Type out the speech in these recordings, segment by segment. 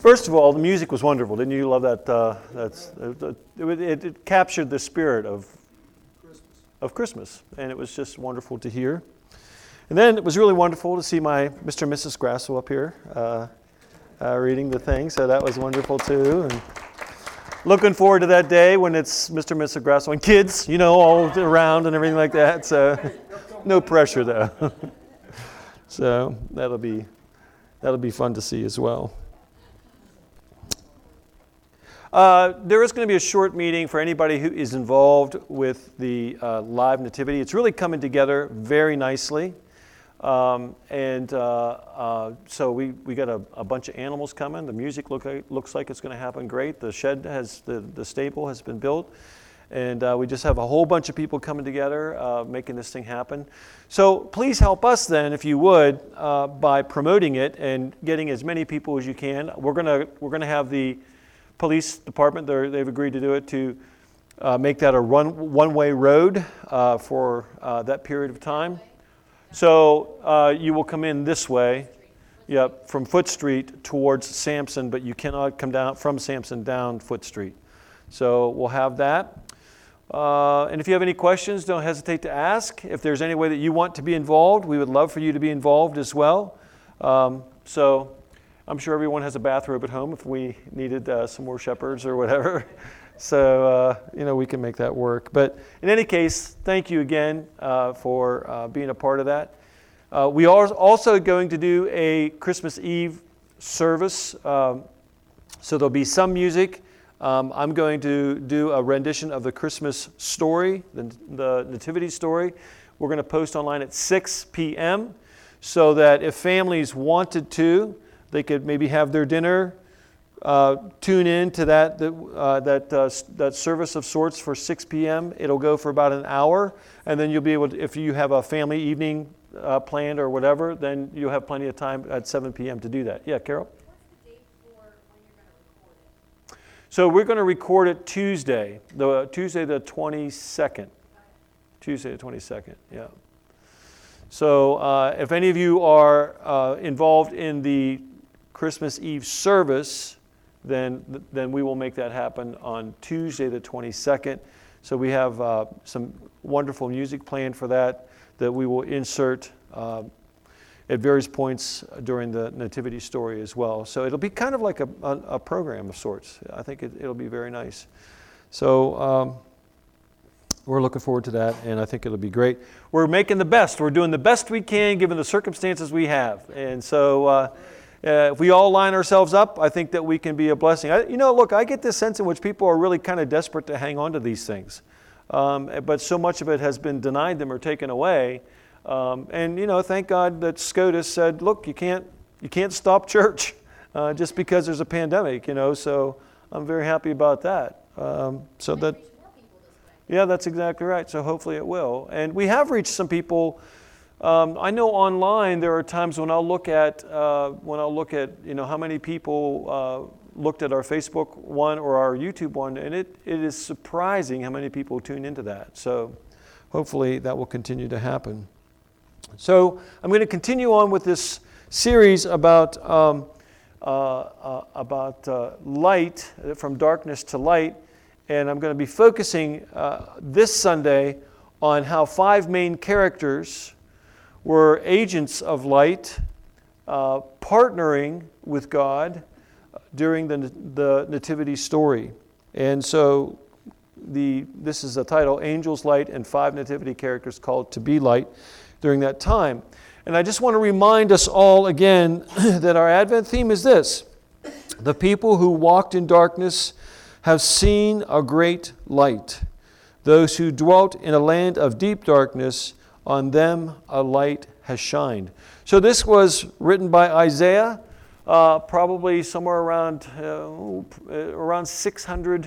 First of all, the music was wonderful. Didn't you love that? It captured the spirit of Christmas, and it was just wonderful to hear. And then it was really wonderful to see my Mr. and Mrs. Grasso up here reading the thing, so that was wonderful too. And looking forward to that day when it's Mr. and Mrs. Grasso and kids, all around and everything like that. So no pressure though. So that'll be fun to see as well. There is going to be a short meeting for anybody who is involved with the live nativity. It's really coming together very nicely. So we got a bunch of animals coming. The music looks like it's going to happen great. The shed the stable has been built. And we just have a whole bunch of people coming together, making this thing happen. So please help us then, if you would, by promoting it and getting as many people as you can. We're gonna have the police department, they've agreed to do it, to make that a one-way road for that period of time. So you will come in this way, from Foot Street towards Sampson, but you cannot come down from Sampson down Foot Street. So we'll have that. And if you have any questions, don't hesitate to ask. If there's any way that you want to be involved, we would love for you to be involved as well. So I'm sure everyone has a bathrobe at home if we needed some more shepherds or whatever. So, we can make that work. But in any case, thank you again for being a part of that. We are also going to do a Christmas Eve service. So there'll be some music. I'm going to do a rendition of the Christmas story, the Nativity story. We're going to post online at 6 p.m. so that if families wanted to, they could maybe have their dinner, tune in to that service of sorts for 6 p.m. It'll go for about an hour, and then you'll be able to, if you have a family evening planned or whatever, then you'll have plenty of time at 7 p.m. to do that. Yeah, Carol? So we're going to record it Tuesday the 22nd. Tuesday the 22nd, yeah. So if any of you are involved in the Christmas Eve service, then we will make that happen on Tuesday the 22nd. So we have some wonderful music planned for that we will insert at various points during the Nativity story as well. So it'll be kind of like a program of sorts. I think it'll be very nice. So we're looking forward to that, and I think it'll be great. We're making the best. We're doing the best we can given the circumstances we have. And so if we all line ourselves up, I think that we can be a blessing. Look, I get this sense in which people are really kind of desperate to hang on to these things. But so much of it has been denied them or taken away. Thank God that SCOTUS said, look, you can't stop church just because there's a pandemic, so I'm very happy about that. Yeah, that's exactly right. So hopefully it will. And we have reached some people. I know online there are times when I'll look at how many people looked at our Facebook one or our YouTube one, and it is surprising how many people tune into that. So hopefully that will continue to happen. So I'm going to continue on with this series about light, from darkness to light, and I'm going to be focusing this Sunday on how 5 main characters were agents of light, partnering with God during the Nativity story. And so this is the title, Angels, Light, and 5 Nativity characters called to be light during that time. And I just want to remind us all again that our Advent theme is this: the people who walked in darkness have seen a great light. Those who dwelt in a land of deep darkness, on them a light has shined. So this was written by Isaiah, probably somewhere around 600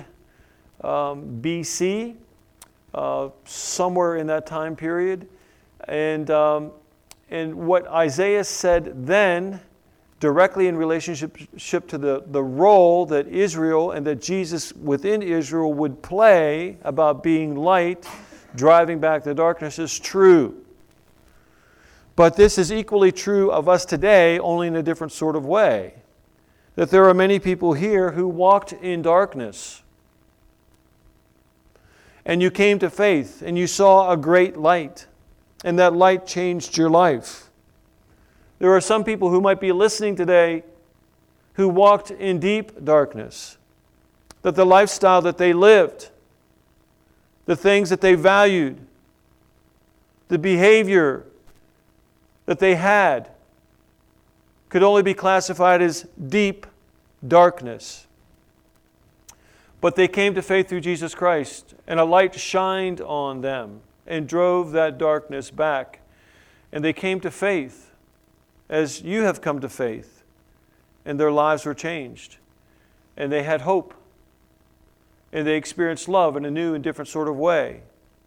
BC, somewhere in that time period. And what Isaiah said then, directly in relationship to the role that Israel and that Jesus within Israel would play about being light, driving back the darkness, is true. But this is equally true of us today, only in a different sort of way. that there are many people here who walked in darkness. And you came to faith, and you saw a great light, and that light changed your life. There are some people who might be listening today who walked in deep darkness, that the lifestyle that they lived, the things that they valued, the behavior that they had could only be classified as deep darkness. But they came to faith through Jesus Christ, and a light shined on them and drove that darkness back. And they came to faith as you have come to faith, and their lives were changed. And they had hope, and they experienced love in a new and different sort of way.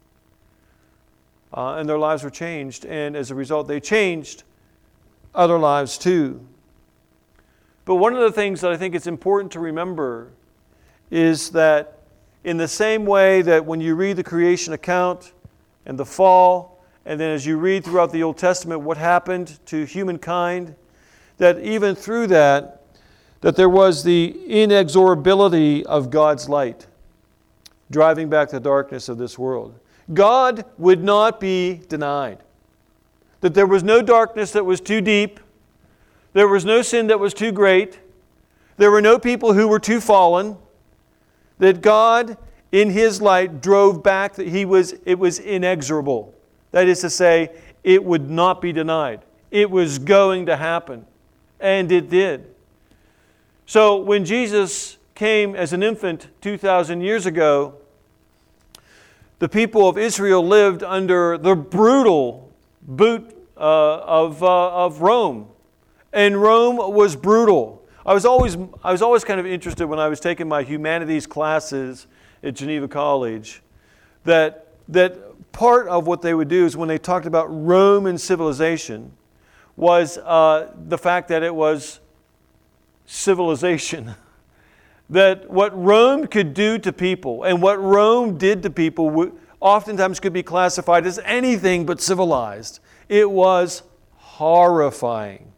And their lives were changed, and as a result, they changed other lives too. But one of the things that I think it's important to remember is that in the same way that when you read the creation account and the fall, and then as you read throughout the Old Testament what happened to humankind, that even through that there was the inexorability of God's light driving back the darkness of this world. God would not be denied. That there was no darkness that was too deep. There was no sin that was too great. There were no people who were too fallen. That God, in His light, drove back that it was inexorable. That is to say, it would not be denied. It was going to happen. And it did. So when Jesus came as an infant 2,000 years ago, the people of Israel lived under the brutal boot of Rome. And Rome was brutal. I was always kind of interested when I was taking my humanities classes at Geneva College that part of what they would do is when they talked about Roman civilization was the fact that it was civilization. That what Rome could do to people and what Rome did to people oftentimes could be classified as anything but civilized. It was horrifying.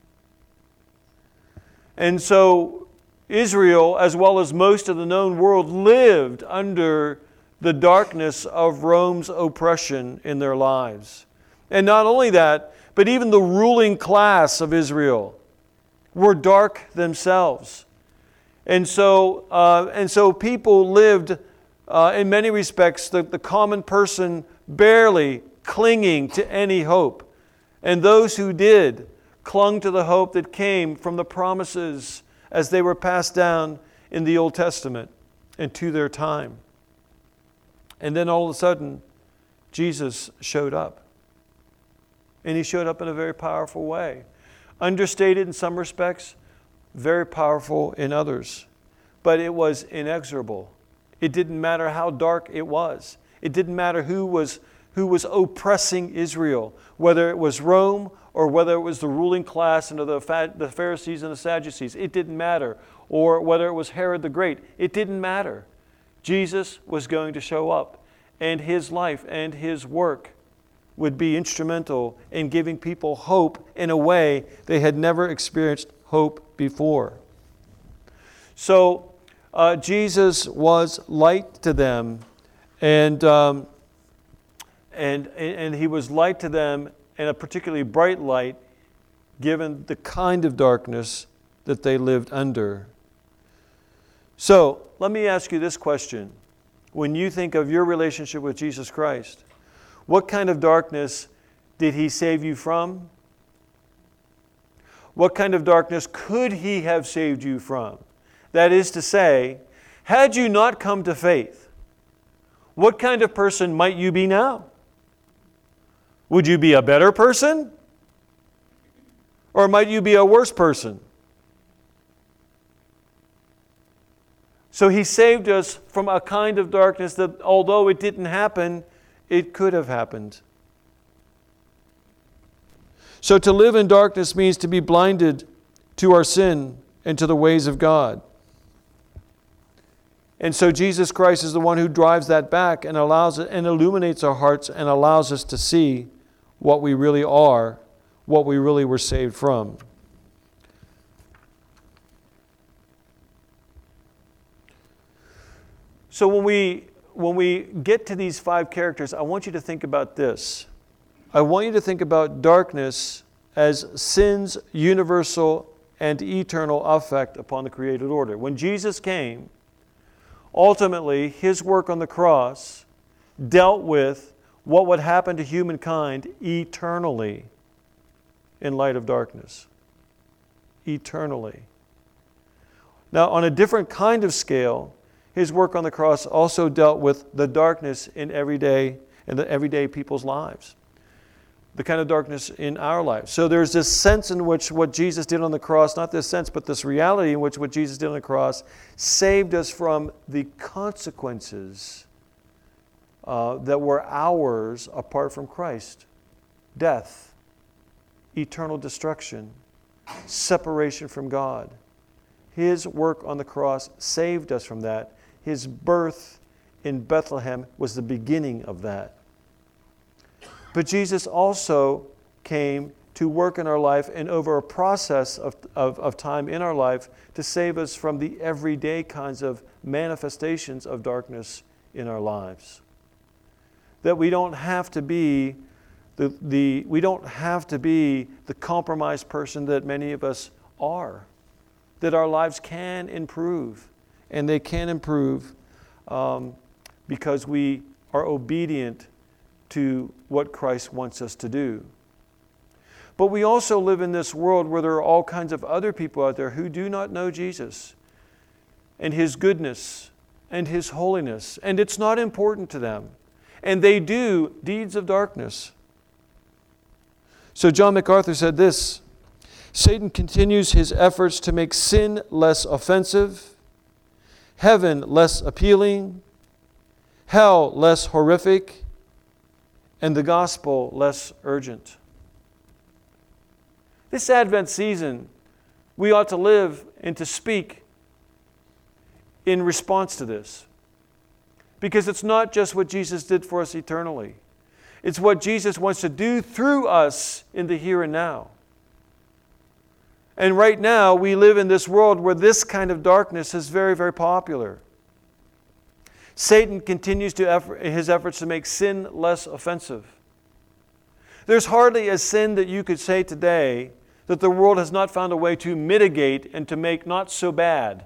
And so Israel, as well as most of the known world, lived under the darkness of Rome's oppression in their lives. And not only that, but even the ruling class of Israel were dark themselves. And so people lived, in many respects, the common person barely clinging to any hope. And those who did clung to the hope that came from the promises as they were passed down in the Old Testament and to their time. And then all of a sudden, Jesus showed up. And He showed up in a very powerful way. Understated in some respects, very powerful in others. But it was inexorable. It didn't matter how dark it was. It didn't matter who was oppressing Israel, whether it was Rome or whether it was the ruling class under the Pharisees and the Sadducees. It didn't matter. Or whether it was Herod the Great. It didn't matter. Jesus was going to show up, and His life and His work would be instrumental in giving people hope in a way they had never experienced hope before. So Jesus was light to them, and He was light to them, and a particularly bright light, given the kind of darkness that they lived under. So let me ask you this question. When you think of your relationship with Jesus Christ, what kind of darkness did He save you from? What kind of darkness could He have saved you from? That is to say, had you not come to faith, what kind of person might you be now? Would you be a better person? Or might you be a worse person? So He saved us from a kind of darkness that, although it didn't happen, it could have happened. So to live in darkness means to be blinded to our sin and to the ways of God. And so Jesus Christ is the one who drives that back and allows it and illuminates our hearts and allows us to see what we really are, what we really were saved from. So when we get to these 5 characters, I want you to think about this. I want you to think about darkness as sin's universal and eternal effect upon the created order. When Jesus came, ultimately, his work on the cross dealt with what would happen to humankind eternally in light of darkness. Eternally. Now, on a different kind of scale, his work on the cross also dealt with the darkness in the everyday people's lives. The kind of darkness in our lives. So there's this sense in which what Jesus did on the cross, not this sense, but this reality in which what Jesus did on the cross saved us from the consequences that were ours apart from Christ. Death, eternal destruction, separation from God. His work on the cross saved us from that. His birth in Bethlehem was the beginning of that. But Jesus also came to work in our life and over a process of time in our life to save us from the everyday kinds of manifestations of darkness in our lives. That we don't have to be the compromised person that many of us are. That our lives can improve, and they can improve because we are obedient to what Christ wants us to do. But we also live in this world where there are all kinds of other people out there who do not know Jesus and His goodness and His holiness, and it's not important to them. And they do deeds of darkness. So John MacArthur said this: Satan continues his efforts to make sin less offensive, heaven less appealing, hell less horrific, and the gospel less urgent. This Advent season, we ought to live and to speak in response to this. Because it's not just what Jesus did for us eternally. It's what Jesus wants to do through us in the here and now. And right now, we live in this world where this kind of darkness is very, very popular. Satan continues his efforts to make sin less offensive. There's hardly a sin that you could say today that the world has not found a way to mitigate and to make not so bad.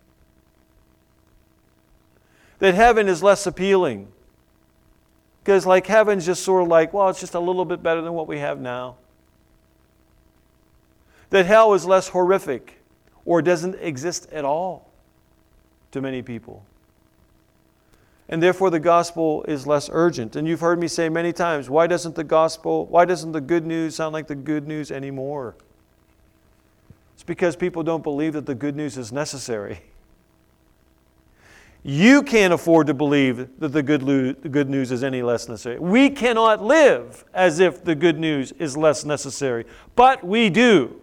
That heaven is less appealing. Because heaven's just sort of it's just a little bit better than what we have now. That hell is less horrific or doesn't exist at all to many people. And therefore the gospel is less urgent. And you've heard me say many times, why doesn't the good news sound like the good news anymore? It's because people don't believe that the good news is necessary. You can't afford to believe that the good news is any less necessary. We cannot live as if the good news is less necessary, but we do.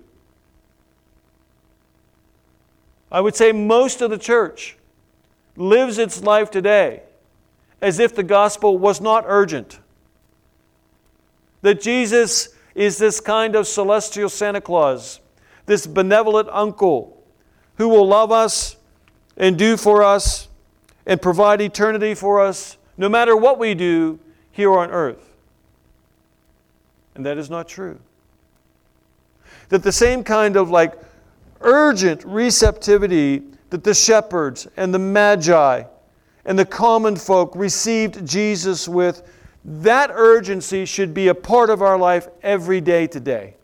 I would say most of the church lives its life today as if the gospel was not urgent. That Jesus is this kind of celestial Santa Claus, this benevolent uncle who will love us and do for us and provide eternity for us no matter what we do here on earth. And that is not true. That the same kind of urgent receptivity that the shepherds and the magi and the common folk received Jesus with, that urgency should be a part of our life every day today.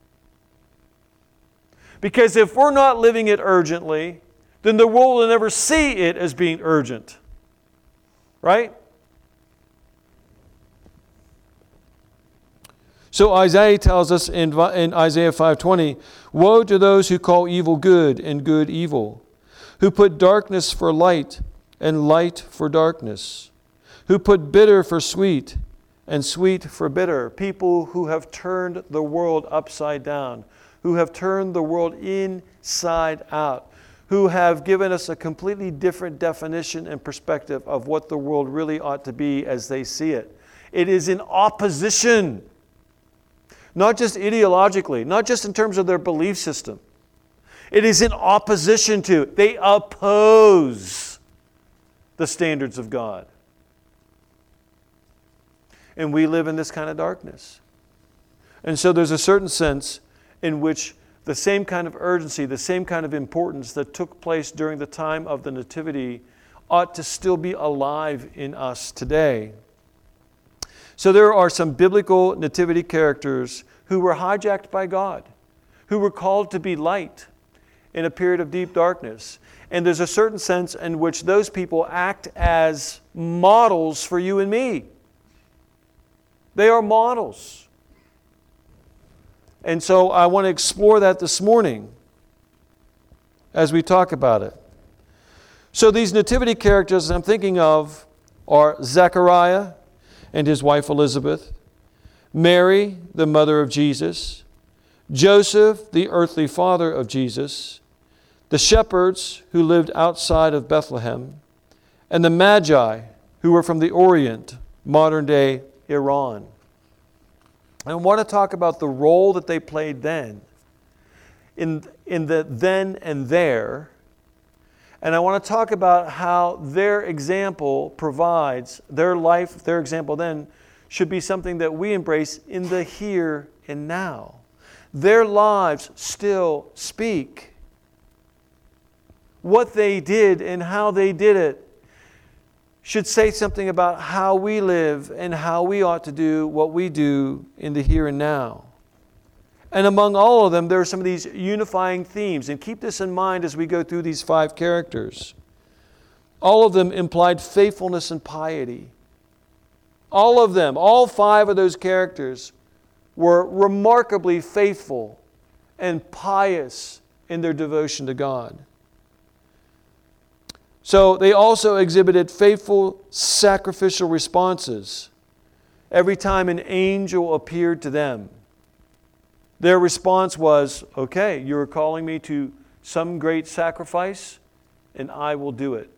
Because if we're not living it urgently, then the world will never see it as being urgent. Right? So Isaiah tells us in Isaiah 5:20, woe to those who call evil good and good evil, who put darkness for light and light for darkness, who put bitter for sweet and sweet for bitter. People who have turned the world upside down, who have turned the world inside out, who have given us a completely different definition and perspective of what the world really ought to be as they see it. It is in opposition, not just ideologically, not just in terms of their belief system. It is in opposition to, they oppose the standards of God. And we live in this kind of darkness. And so there's a certain sense in which the same kind of urgency, the same kind of importance that took place during the time of the Nativity ought to still be alive in us today. So there are some biblical Nativity characters who were hijacked by God, who were called to be light in a period of deep darkness. And there's a certain sense in which those people act as models for you and me. They are models. And so I want to explore that this morning as we talk about it. So these nativity characters I'm thinking of are Zechariah and his wife Elizabeth, Mary, the mother of Jesus, Joseph, the earthly father of Jesus, the shepherds who lived outside of Bethlehem, and the Magi who were from the Orient, modern-day Iran. I want to talk about the role that they played then, in the then and there. And I want to talk about how their example provides, their life, their example then, should be something that we embrace in the here and now. Their lives still speak. What they did and how they did it should say something about how we live and how we ought to do what we do in the here and now. And among all of them, there are some of these unifying themes. And keep this in mind as we go through these 5 characters. All of them implied faithfulness and piety. All of them, all 5 of those characters were remarkably faithful and pious in their devotion to God. So they also exhibited faithful sacrificial responses every time an angel appeared to them. Their response was, okay, you're calling me to some great sacrifice, and I will do it.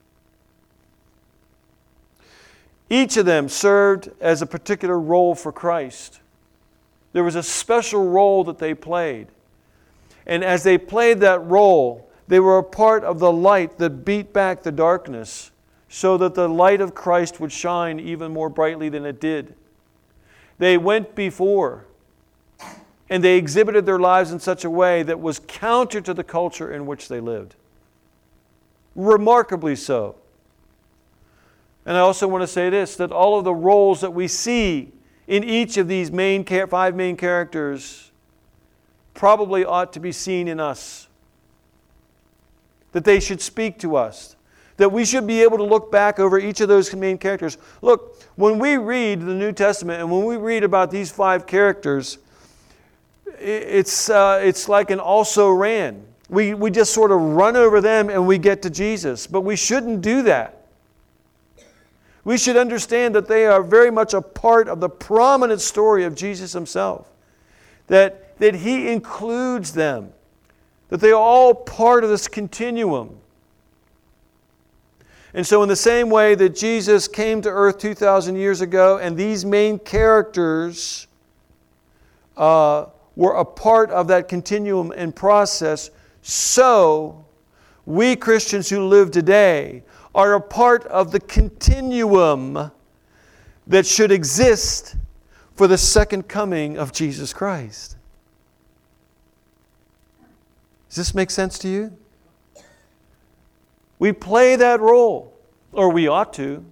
Each of them served as a particular role for Christ. There was a special role that they played. And as they played that role, they were a part of the light that beat back the darkness so that the light of Christ would shine even more brightly than it did. They went before, and they exhibited their lives in such a way that was counter to the culture in which they lived. Remarkably so. And I also want to say this, that all of the roles that we see in each of these 5 main characters probably ought to be seen in us. That they should speak to us. That we should be able to look back over each of those main characters. Look, when we read the New Testament and when we read about these 5 characters, it's like an also ran. We just sort of run over them and we get to Jesus. But we shouldn't do that. We should understand that they are very much a part of the prominent story of Jesus himself. That he includes them. That they are all part of this continuum. And so in the same way that Jesus came to earth 2,000 years ago and these main characters were a part of that continuum and process, so we Christians who live today are a part of the continuum that should exist for the second coming of Jesus Christ. Does this make sense to you? We play that role, or we ought to.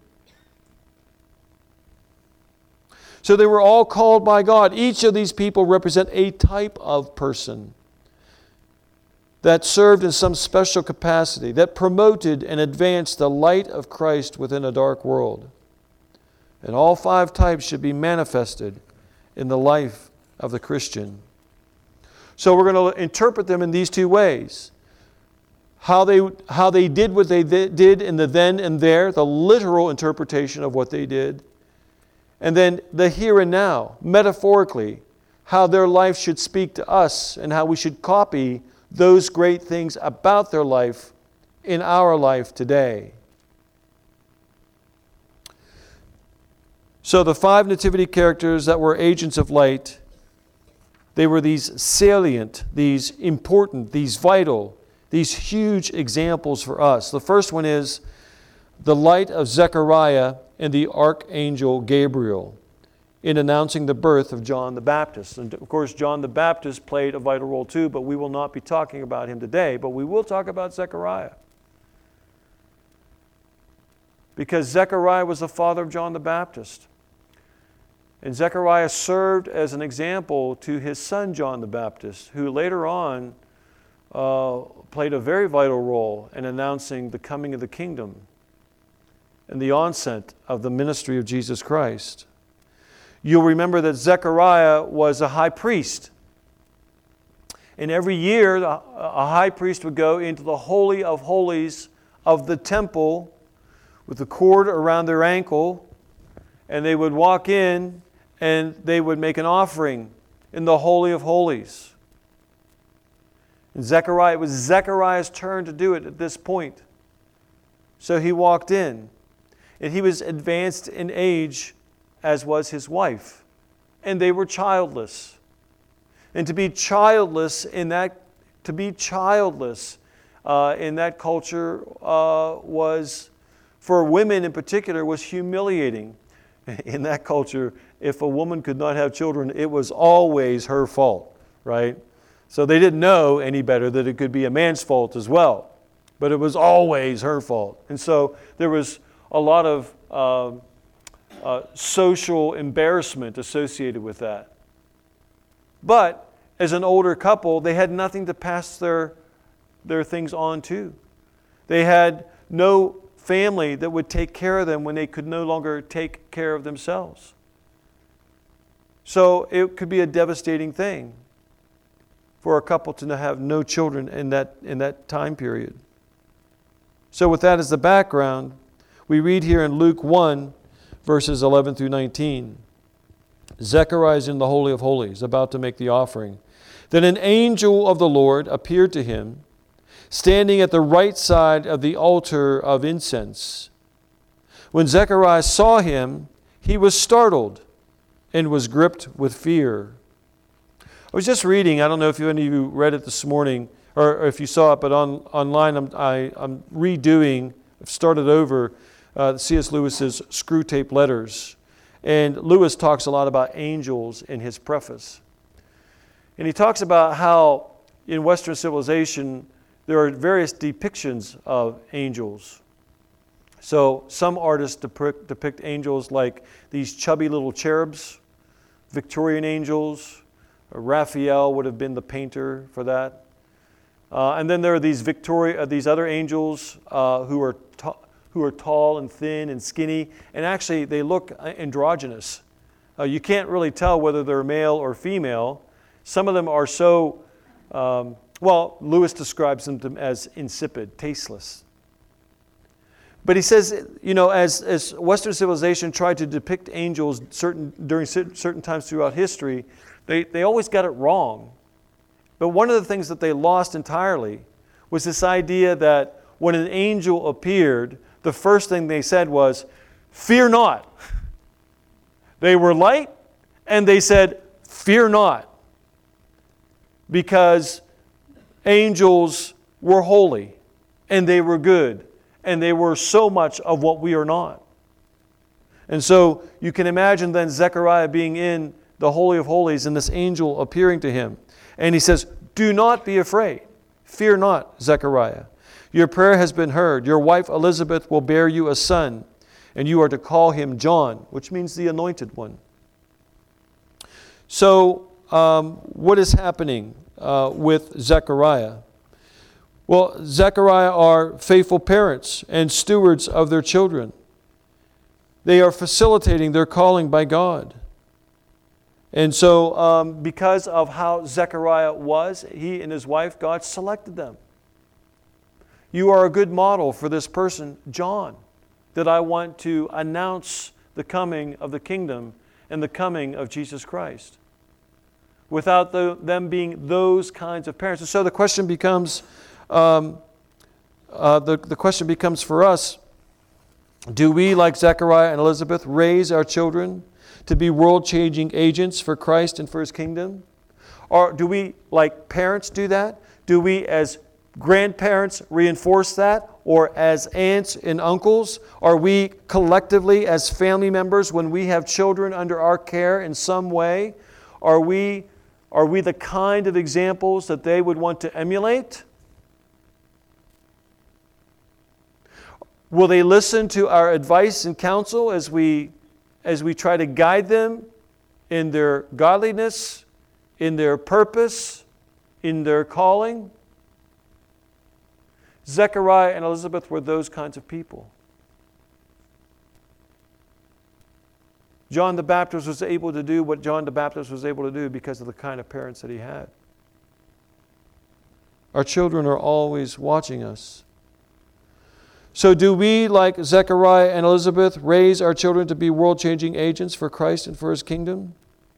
So they were all called by God. Each of these people represent a type of person that served in some special capacity, that promoted and advanced the light of Christ within a dark world. And all 5 types should be manifested in the life of the Christian. So we're going to interpret them in these 2 ways. How they did what they did in the then and there, the literal interpretation of what they did. And then the here and now, metaphorically, how their life should speak to us and how we should copy those great things about their life in our life today. So the 5 nativity characters that were agents of light, they were these salient, these important, these vital, these huge examples for us. The first one is the light of Zechariah and the archangel Gabriel in announcing the birth of John the Baptist. And of course, John the Baptist played a vital role too, but we will not be talking about him today, but we will talk about Zechariah. Because Zechariah was the father of John the Baptist. And Zechariah served as an example to his son John the Baptist, who later on played a very vital role in announcing the coming of the kingdom and the onset of the ministry of Jesus Christ. You'll remember that Zechariah was a high priest. And every year, a high priest would go into the Holy of Holies of the temple with a cord around their ankle, and they would walk in and they would make an offering in the Holy of Holies. And it was Zechariah's turn to do it at this point. So he walked in, and he was advanced in age, as was his wife, and they were childless. And to be childless in that culture was, for women in particular, was humiliating. In that culture, if a woman could not have children, it was always her fault, right? So they didn't know any better that it could be a man's fault as well, but it was always her fault. And so there was a lot of social embarrassment associated with that. But as an older couple, they had nothing to pass their things on to. They had no family that would take care of them when they could no longer take care of themselves. So it could be a devastating thing for a couple to have no children in that time period. So with that as the background, we read here in Luke 1, verses 11 through 19. Zechariah is in the Holy of Holies, about to make the offering. Then an angel of the Lord appeared to him, standing at the right side of the altar of incense. When Zechariah saw him, he was startled and was gripped with fear. I was just reading, I don't know if any of you read it this morning, or if you saw it, but online I'm redoing, I've started over C.S. Lewis's Screw Tape Letters. And Lewis talks a lot about angels in his preface. And he talks about how in Western civilization there are various depictions of angels. So some artists depict angels like these chubby little cherubs, Victorian angels. Raphael would have been the painter for that. And then there are these other angels who are tall and thin and skinny, and actually they look androgynous. You can't really tell whether they're male or female. Some of them are so, Lewis describes them as insipid, tasteless. But he says, as Western civilization tried to depict angels during certain times throughout history, they always got it wrong. But one of the things that they lost entirely was this idea that when an angel appeared, the first thing they said was, "Fear not." They were light, and they said, "Fear not." Because angels were holy, and they were good, and they were so much of what we are not. And so you can imagine then Zechariah being in the Holy of Holies and this angel appearing to him. And he says, "Do not be afraid. Fear not, Zechariah. Your prayer has been heard. Your wife Elizabeth will bear you a son, and you are to call him John," which means the anointed one. So what is happening with Zechariah? Well, Zechariah are faithful parents and stewards of their children. They are facilitating their calling by God. And so because of how Zechariah was, he and his wife, God selected them. You are a good model for this person, John, that I want to announce the coming of the kingdom and the coming of Jesus Christ. Without them being those kinds of parents. And so the question becomes, the question becomes for us, do we, like Zechariah and Elizabeth, raise our children to be world-changing agents for Christ and for His kingdom? Or do we, like parents, do that? Do we, as grandparents reinforce that? Or as aunts and uncles? Are we collectively as family members, when we have children under our care in some way, are we the kind of examples that they would want to emulate? Will they listen to our advice and counsel as we try to guide them in their godliness, in their purpose, in their calling? Zechariah and Elizabeth were those kinds of people. John the Baptist was able to do what John the Baptist was able to do because of the kind of parents that he had. Our children are always watching us. So do we, like Zechariah and Elizabeth, raise our children to be world-changing agents for Christ and for His kingdom?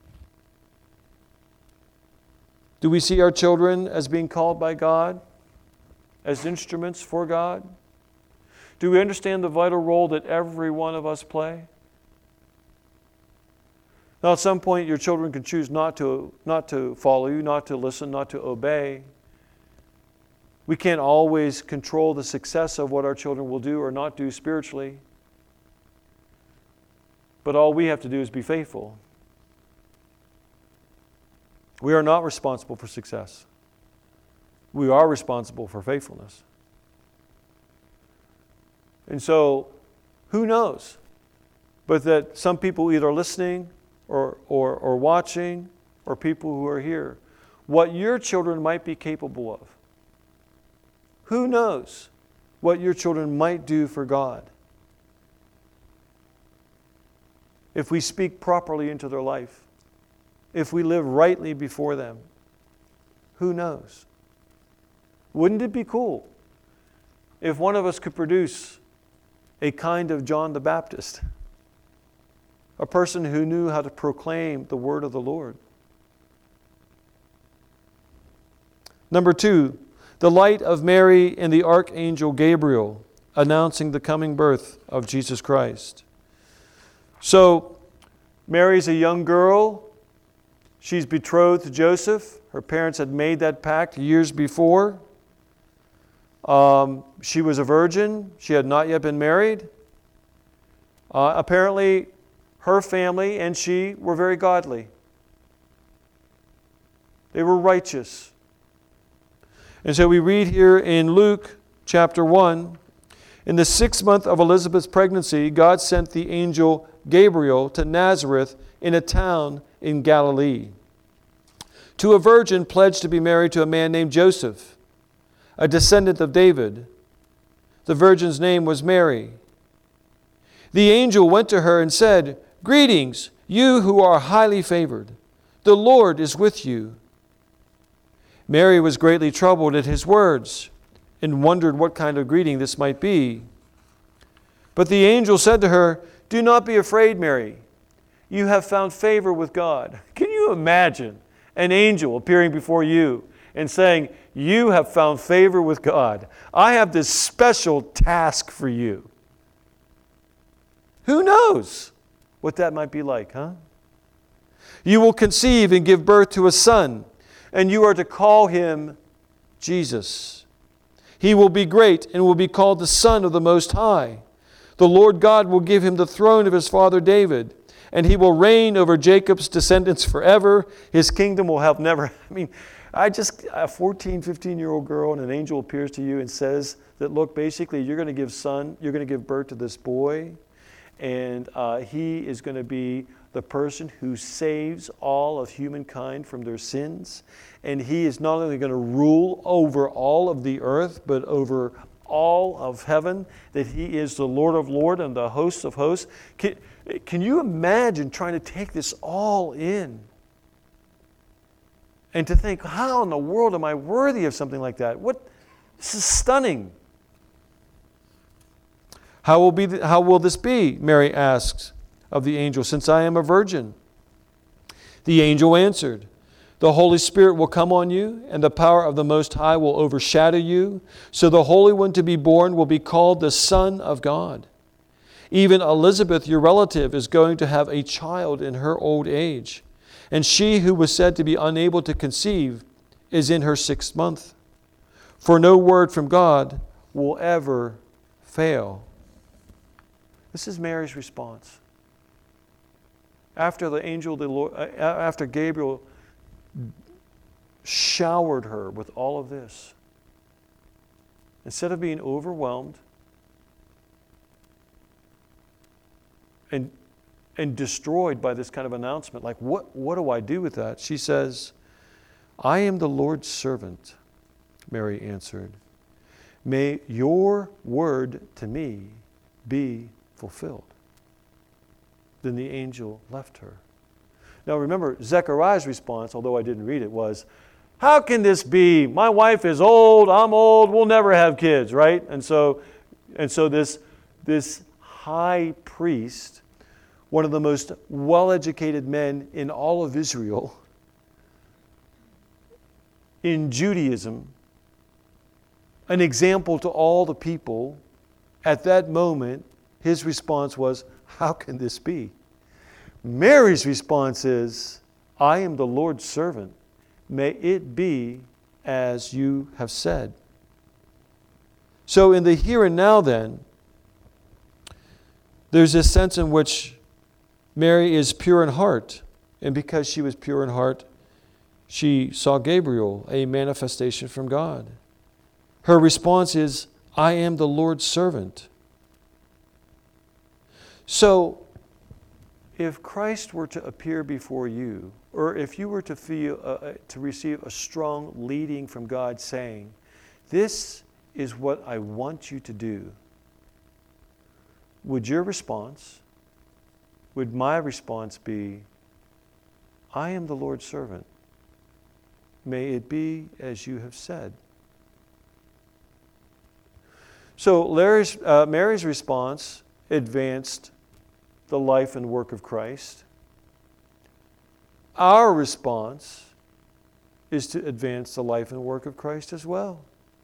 Do we see our children as being called by God, as instruments for God? Do we understand the vital role that every one of us play? Now, at some point, your children can choose not to follow you, not to listen, not to obey. We can't always control the success of what our children will do or not do spiritually. But all we have to do is be faithful. We are not responsible for success. We are responsible for faithfulness. And so, who knows? But that some people either listening or watching, or people who are here, what your children might be capable of. Who knows what your children might do for God if we speak properly into their life, if we live rightly before them? Who knows? Wouldn't it be cool if one of us could produce a kind of John the Baptist, a person who knew how to proclaim the word of the Lord? Number 2, the light of Mary and the archangel Gabriel announcing the coming birth of Jesus Christ. So, Mary's a young girl. She's betrothed to Joseph. Her parents had made that pact years before. She was a virgin. She had not yet been married. Apparently, her family and she were very godly. They were righteous. And so we read here in Luke chapter 1, in the 6th month of Elizabeth's pregnancy, God sent the angel Gabriel to Nazareth in a town in Galilee, to a virgin pledged to be married to a man named Joseph, a descendant of David. The virgin's name was Mary. The angel went to her and said, "Greetings, you who are highly favored. The Lord is with you." Mary was greatly troubled at his words and wondered what kind of greeting this might be. But the angel said to her, "Do not be afraid, Mary. You have found favor with God." Can you imagine an angel appearing before you and saying, "You have found favor with God. I have this special task for you"? Who knows what that might be like, huh? "You will conceive and give birth to a son, and you are to call him Jesus. He will be great and will be called the Son of the Most High. The Lord God will give him the throne of his father David, and he will reign over Jacob's descendants forever. His kingdom will have never..." A 14, 15-year-old girl, and an angel appears to you and says that, look, basically you're going to give birth to this boy, and he is going to be the person who saves all of humankind from their sins. And he is not only going to rule over all of the earth, but over all of heaven, that he is the Lord of lords and the host of hosts. Can you imagine trying to take this all in? And to think, how in the world am I worthy of something like that? This is stunning. How will this be? Mary asks of the angel, "since I am a virgin?" The angel answered, "The Holy Spirit will come on you, and the power of the Most High will overshadow you. So the Holy One to be born will be called the Son of God. Even Elizabeth, your relative, is going to have a child in her old age. And she who was said to be unable to conceive is in her 6th month. For no word from God will ever fail. This is Mary's response. After the angel, the Lord, after Gabriel showered her with all of this, instead of being overwhelmed and destroyed by this kind of announcement, like what do I do with that? She says, I am the Lord's servant, Mary answered. May your word to me be fulfilled. Then the angel left her. Now remember, Zechariah's response, although I didn't read it, was, how can this be? My wife is old, I'm old, we'll never have kids, right? And so this high priest, one of the most well-educated men in all of Israel, in Judaism, an example to all the people, at that moment, his response was, how can this be? Mary's response is, I am the Lord's servant. May it be as you have said. So in the here and now then, there's this sense in which Mary is pure in heart. And because she was pure in heart, she saw Gabriel, a manifestation from God. Her response is, I am the Lord's servant. So, if Christ were to appear before you, or if you were to feel to receive a strong leading from God saying, this is what I want you to do, would your response, would my response be, I am the Lord's servant. May it be as you have said. So Mary's response advanced the life and work of Christ. Our response is to advance the life and work of Christ as well.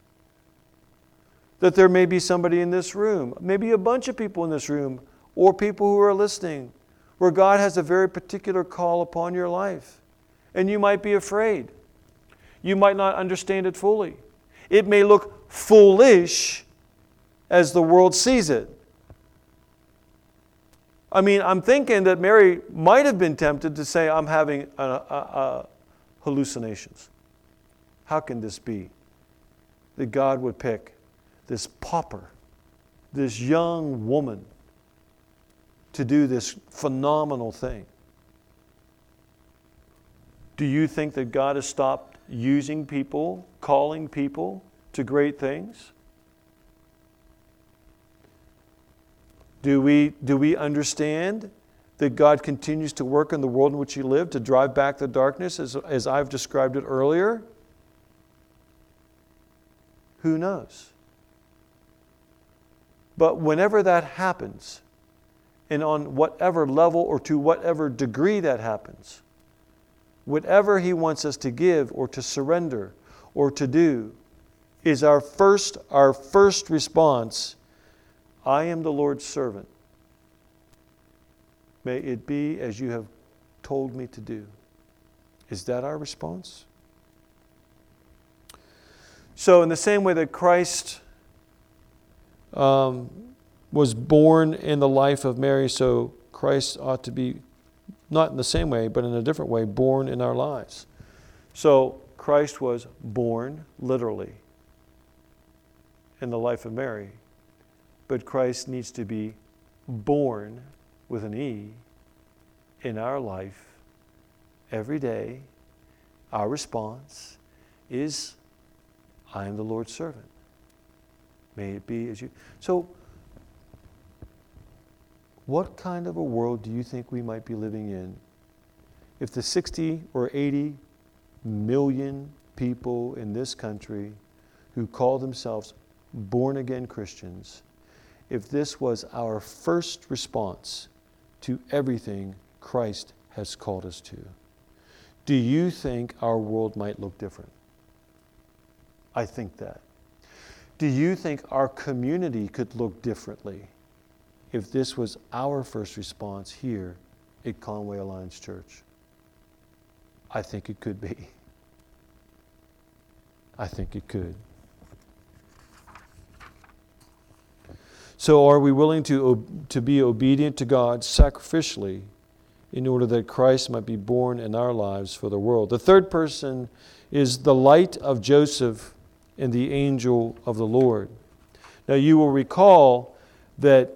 That there may be somebody in this room, maybe a bunch of people in this room, or people who are listening, where God has a very particular call upon your life. And you might be afraid. You might not understand it fully. It may look foolish as the world sees it. I mean, I'm thinking that Mary might have been tempted to say, I'm having hallucinations. How can this be? That God would pick this pauper, this young woman, to do this phenomenal thing. Do you think that God has stopped using people, calling people to great things? Do we understand that God continues to work in the world in which you live to drive back the darkness as I've described it earlier? Who knows? But whenever that happens, and on whatever level or to whatever degree that happens, whatever He wants us to give or to surrender or to do is our first response, I am the Lord's servant. May it be as you have told me to do. Is that our response? So in the same way that Christ was born in the life of Mary, so Christ ought to be, not in the same way, but in a different way, born in our lives. So Christ was born, literally, in the life of Mary. But Christ needs to be born, with an E, in our life every day. Our response is, I am the Lord's servant. May it be as you... So, what kind of a world do you think we might be living in if the 60 or 80 million people in this country who call themselves born-again Christians, if this was our first response to everything Christ has called us to? Do you think our world might look different? I think that. Do you think our community could look differently if this was our first response here at Conway Alliance Church? I think it could be. I think it could. So are we willing to be obedient to God sacrificially in order that Christ might be born in our lives for the world? The third person is the light of Joseph and the angel of the Lord. Now you will recall that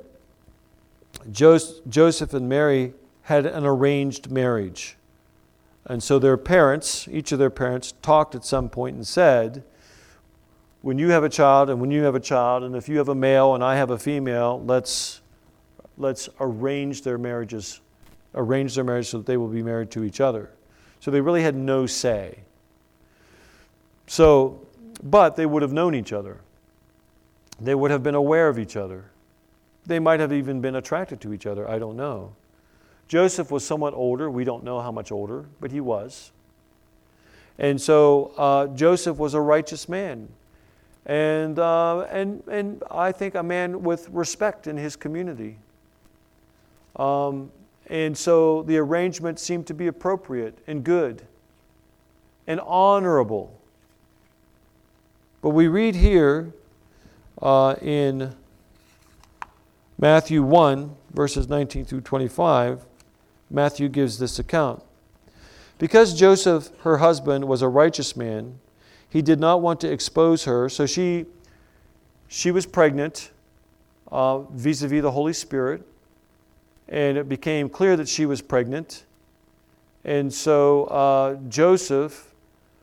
Joseph and Mary had an arranged marriage. And so their parents, each of their parents, talked at some point and said, when you have a child and when you have a child, and if you have a male and I have a female, let's arrange their marriages so that they will be married to each other. So they really had no say. But they would have known each other. They would have been aware of each other. They might have even been attracted to each other. I don't know. Joseph was somewhat older. We don't know how much older, but he was. And so Joseph was a righteous man. And I think a man with respect in his community. And so the arrangement seemed to be appropriate and good and honorable. But we read here in Matthew 1, verses 19 through 25, Matthew gives this account. Because Joseph, her husband, was a righteous man, he did not want to expose her, so she was pregnant vis-a-vis the Holy Spirit, and it became clear that she was pregnant. And so Joseph,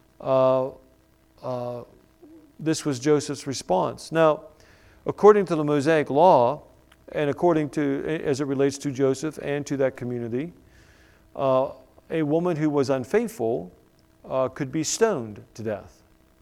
this was Joseph's response. Now, according to the Mosaic law, and according to, as it relates to Joseph and to that community, a woman who was unfaithful could be stoned to death.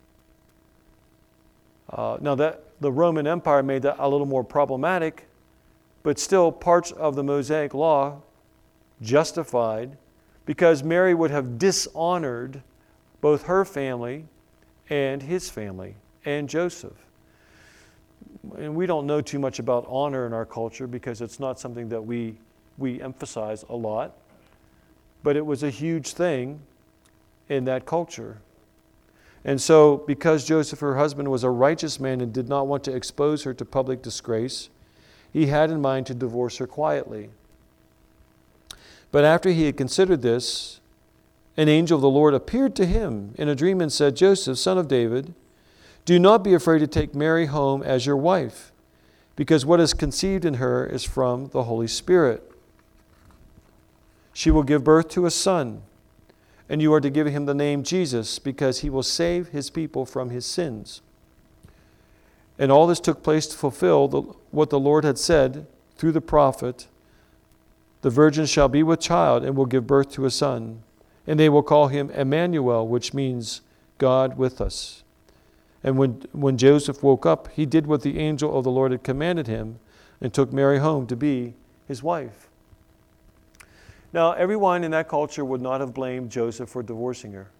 Now that the Roman Empire made that a little more problematic, but still parts of the Mosaic law justified, because Mary would have dishonored both her family and his family and Joseph. And we don't know too much about honor in our culture because it's not something that we emphasize a lot. But it was a huge thing in that culture. And so, because Joseph, her husband, was a righteous man and did not want to expose her to public disgrace, he had in mind to divorce her quietly. But after he had considered this, an angel of the Lord appeared to him in a dream and said, Joseph, son of David, do not be afraid to take Mary home as your wife, because what is conceived in her is from the Holy Spirit. She will give birth to a son, and you are to give him the name Jesus, because he will save his people from his sins. And all this took place to fulfill what the Lord had said through the prophet, the virgin shall be with child and will give birth to a son, and they will call him Emmanuel, which means God with us. And when Joseph woke up, he did what the angel of the Lord had commanded him and took Mary home to be his wife. Now, everyone in that culture would not have blamed Joseph for divorcing her.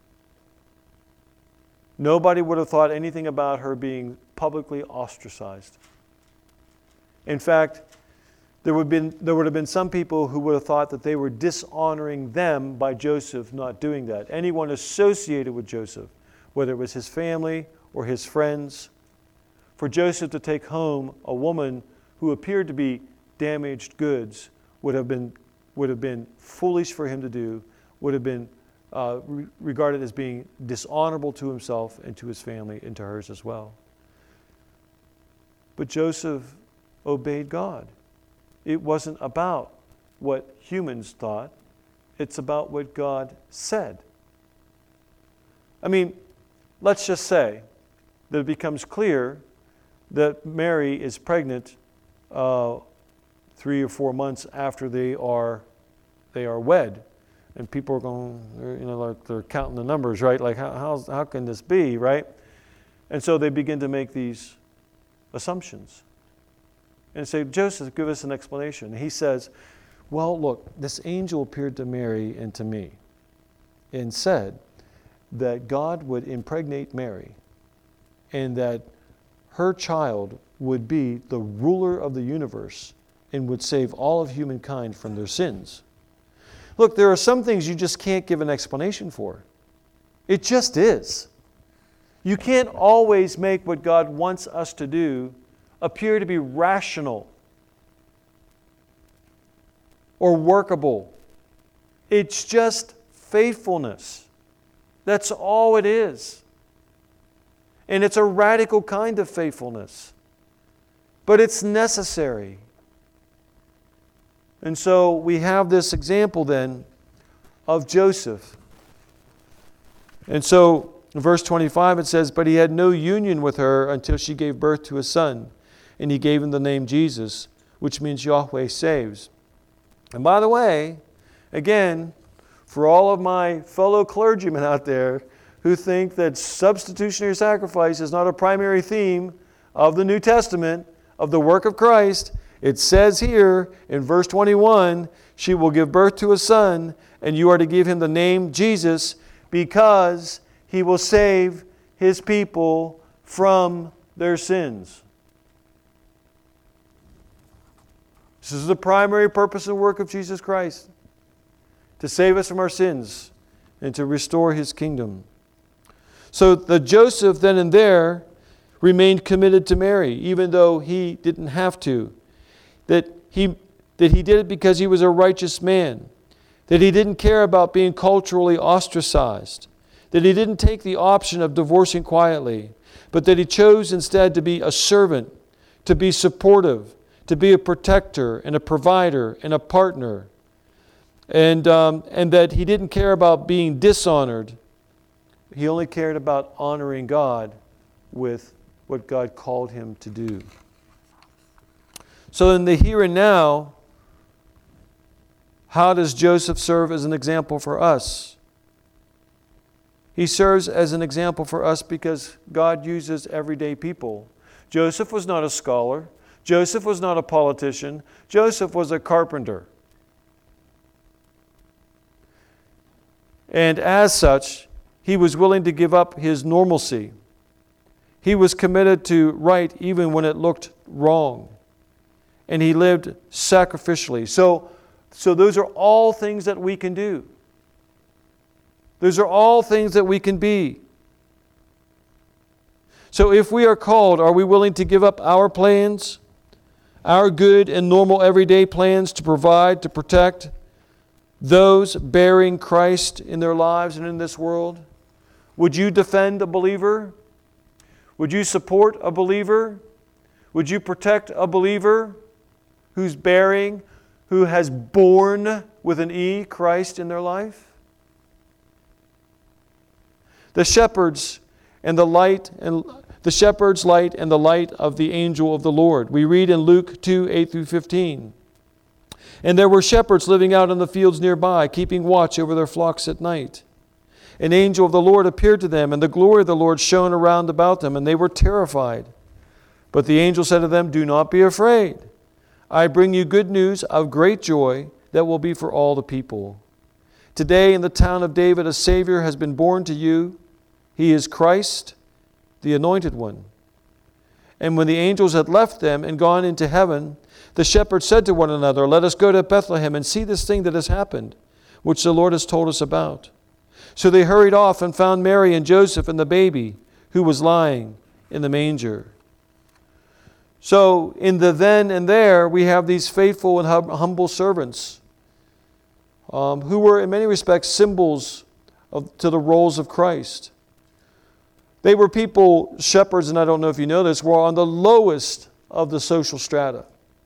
Nobody would have thought anything about her being publicly ostracized. In fact, there would have been some people who would have thought that they were dishonoring them by Joseph not doing that. Anyone associated with Joseph, whether it was his family or his friends, for Joseph to take home a woman who appeared to be damaged goods would have been foolish for him to do, would have been regarded as being dishonorable to himself and to his family and to hers as well. But Joseph obeyed God. It wasn't about what humans thought. It's about what God said. I mean, let's just say that it becomes clear that Mary is pregnant 3 or 4 months after they are wed. And people are going, they're counting the numbers, right? Like, how can this be, right? And so they begin to make these assumptions. And say, Joseph, give us an explanation. And he says, well, look, this angel appeared to Mary and to me and said that God would impregnate Mary and that her child would be the ruler of the universe and would save all of humankind from their sins. Look, there are some things you just can't give an explanation for. It just is. You can't always make what God wants us to do appear to be rational or workable. It's just faithfulness. That's all it is. And it's a radical kind of faithfulness. But it's necessary. And so we have this example then of Joseph. And so in verse 25 it says, "But he had no union with her until she gave birth to a son, and he gave him the name Jesus, which means Yahweh saves." And by the way, again, for all of my fellow clergymen out there who think that substitutionary sacrifice is not a primary theme of the New Testament, of the work of Christ, it says here in verse 21, "She will give birth to a son, and you are to give him the name Jesus, because he will save his people from their sins." This is the primary purpose and work of Jesus Christ, to save us from our sins and to restore his kingdom. So the Joseph then and there remained committed to Mary, even though he didn't have to. That he did it because he was a righteous man. That he didn't care about being culturally ostracized. That he didn't take the option of divorcing quietly, but that he chose instead to be a servant, to be supportive, to be a protector and a provider and a partner. And that he didn't care about being dishonored. He only cared about honoring God with what God called him to do. So in the here and now, how does Joseph serve as an example for us? He serves as an example for us because God uses everyday people. Joseph was not a scholar. Joseph was not a politician. Joseph was a carpenter. And as such, he was willing to give up his normalcy. He was committed to right even when it looked wrong. And he lived sacrificially. So those are all things that we can do. Those are all things that we can be. So if we are called, are we willing to give up our plans, our good and normal everyday plans to provide, to protect those bearing Christ in their lives and in this world? Would you defend a believer? Would you support a believer? Would you protect a believer who's bearing, who has borne with an E, Christ in their life? The shepherds and the light and the shepherd's light and the light of the angel of the Lord. We read in Luke 2, 8 through 15. "And there were shepherds living out in the fields nearby, keeping watch over their flocks at night. An angel of the Lord appeared to them, and the glory of the Lord shone around about them, and they were terrified. But the angel said to them, 'Do not be afraid. I bring you good news of great joy that will be for all the people. Today in the town of David a Savior has been born to you. He is Christ, the Anointed One.' And when the angels had left them and gone into heaven, the shepherds said to one another, 'Let us go to Bethlehem and see this thing that has happened, which the Lord has told us about.' So they hurried off and found Mary and Joseph and the baby, who was lying in the manger." So in the then and there, we have these faithful and humble servants who were in many respects symbols to the roles of Christ. They were people, shepherds, and I don't know if you know this, were on the lowest of the social strata.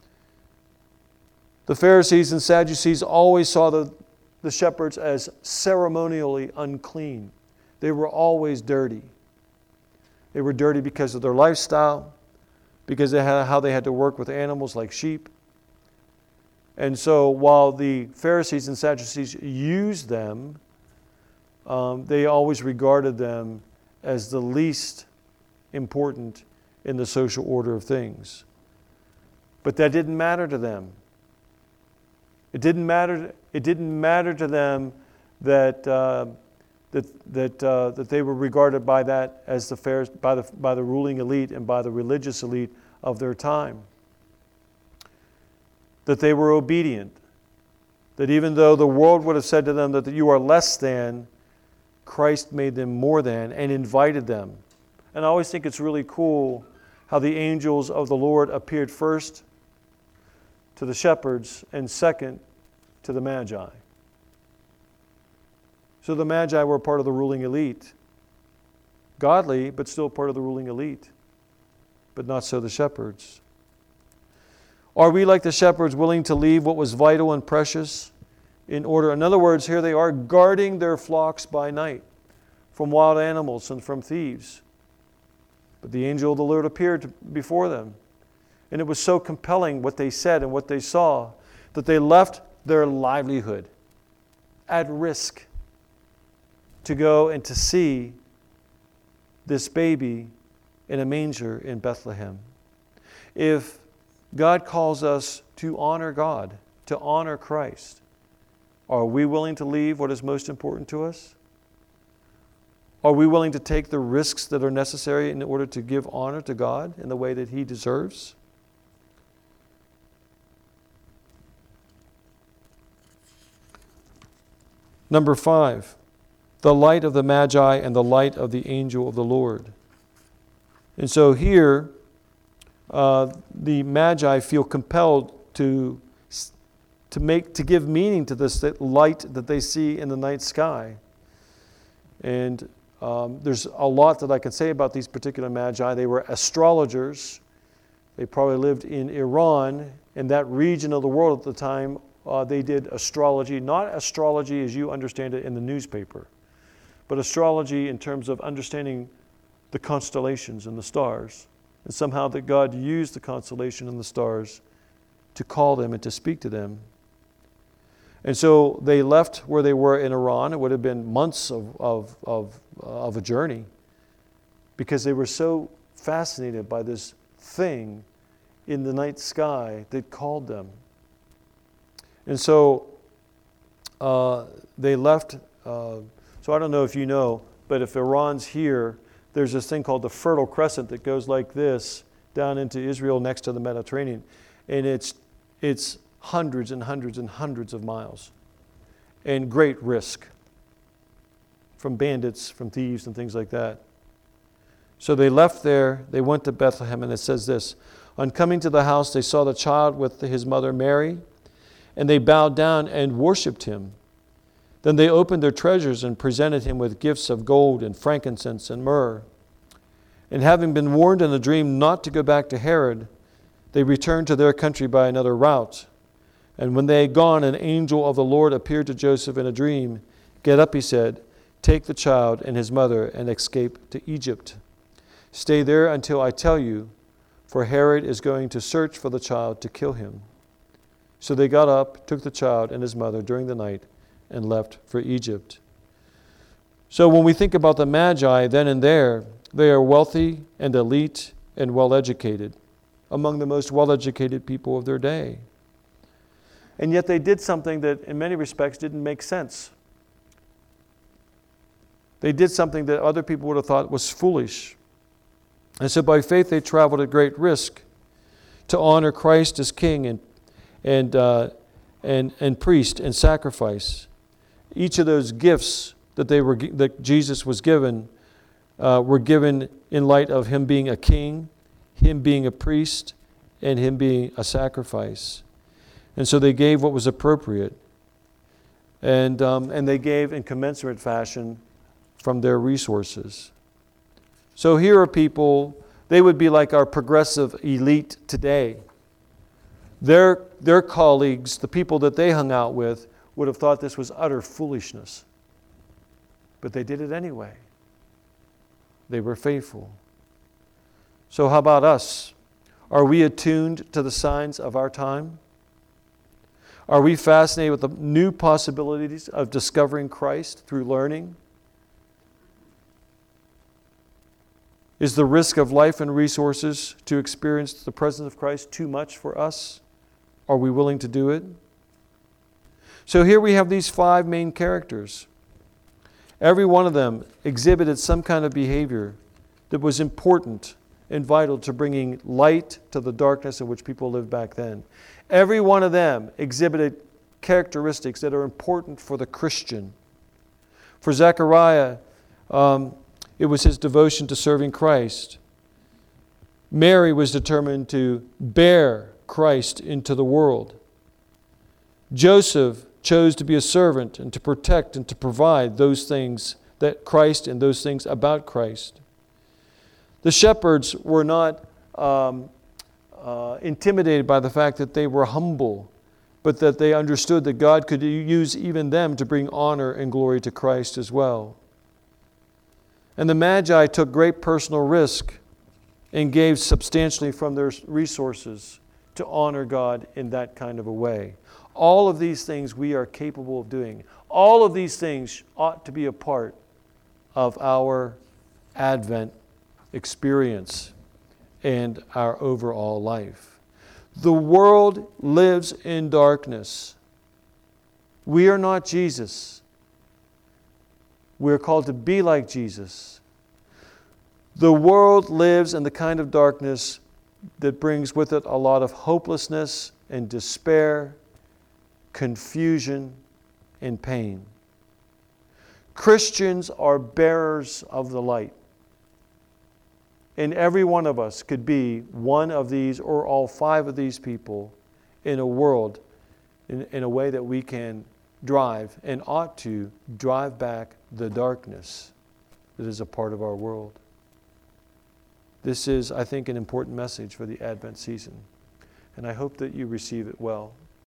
The Pharisees and Sadducees always saw the shepherds as ceremonially unclean. They were always dirty. They were dirty because of their lifestyle, because of how they had to work with animals like sheep. And so while the Pharisees and Sadducees used them, they always regarded them as the least important in the social order of things. But that didn't matter to them. It didn't matter to them that they were regarded by that as by the ruling elite and by the religious elite of their time. That they were obedient. That even though the world would have said to them that you are less than, Christ made them more than and invited them. And I always think it's really cool how the angels of the Lord appeared first to the shepherds and second to the Magi. So the Magi were part of the ruling elite. Godly, but still part of the ruling elite. But not so the shepherds. Are we like the shepherds, willing to leave what was vital and precious in order? In other words, here they are guarding their flocks by night from wild animals and from thieves. But the angel of the Lord appeared before them. And it was so compelling what they said and what they saw that they left their livelihood at risk to go and to see this baby in a manger in Bethlehem. If God calls us to honor God, to honor Christ, are we willing to leave what is most important to us? Are we willing to take the risks that are necessary in order to give honor to God in the way that He deserves? Number 5, the light of the Magi and the light of the angel of the Lord. And so here, the Magi feel compelled to give meaning to this light that they see in the night sky. And there's a lot that I can say about these particular Magi. They were astrologers. They probably lived in Iran, in that region of the world at the time. They did astrology, not astrology as you understand it in the newspaper, but astrology in terms of understanding the constellations and the stars. And somehow that God used the constellation and the stars to call them and to speak to them. And so they left where they were in Iran. It would have been months of a journey because they were so fascinated by this thing in the night sky that called them. And so they left. So I don't know if you know, but if Iran's here, there's this thing called the Fertile Crescent that goes like this down into Israel next to the Mediterranean. And it's hundreds and hundreds and hundreds of miles. And great risk from bandits, from thieves and things like that. So they left there, they went to Bethlehem, and it says this: on coming to the house, they saw the child with his mother Mary, and they bowed down and worshipped him. Then they opened their treasures and presented him with gifts of gold and frankincense and myrrh. And having been warned in a dream not to go back to Herod, they returned to their country by another route. And when they had gone, an angel of the Lord appeared to Joseph in a dream. Get up, he said, take the child and his mother and escape to Egypt. Stay there until I tell you, for Herod is going to search for the child to kill him. So they got up, took the child and his mother during the night, and left for Egypt. So when we think about the Magi then and there, they are wealthy and elite and well-educated, among the most well-educated people of their day. And yet they did something that in many respects didn't make sense. They did something that other people would have thought was foolish. And so by faith they traveled at great risk to honor Christ as King and priest and sacrifice. Each of those gifts that Jesus was given were given in light of him being a king, him being a priest, and him being a sacrifice. And so they gave what was appropriate. And they gave in commensurate fashion from their resources. So here are people, they would be like our progressive elite today. Their colleagues, the people that they hung out with, would have thought this was utter foolishness. But they did it anyway. They were faithful. So how about us? Are we attuned to the signs of our time? Are we fascinated with the new possibilities of discovering Christ through learning? Is the risk of life and resources to experience the presence of Christ too much for us? Are we willing to do it? So here we have these 5 main characters. Every one of them exhibited some kind of behavior that was important and vital to bringing light to the darkness in which people lived back then. Every one of them exhibited characteristics that are important for the Christian. For Zechariah, it was his devotion to serving Christ. Mary was determined to bear Christ into the world. Joseph chose to be a servant and to protect and to provide those things that Christ and those things about Christ. The shepherds were not intimidated by the fact that they were humble, but that they understood that God could use even them to bring honor and glory to Christ as well. And the Magi took great personal risk and gave substantially from their resources to honor God in that kind of a way. All of these things we are capable of doing. All of these things ought to be a part of our Advent experience and our overall life. The world lives in darkness. We are not Jesus. We are called to be like Jesus. The world lives in the kind of darkness that brings with it a lot of hopelessness and despair, confusion, and pain. Christians are bearers of the light. And every one of us could be one of these or all five of these people in a world in a way that we can drive and ought to drive back the darkness that is a part of our world. This is, I think, an important message for the Advent season. And I hope that you receive it well.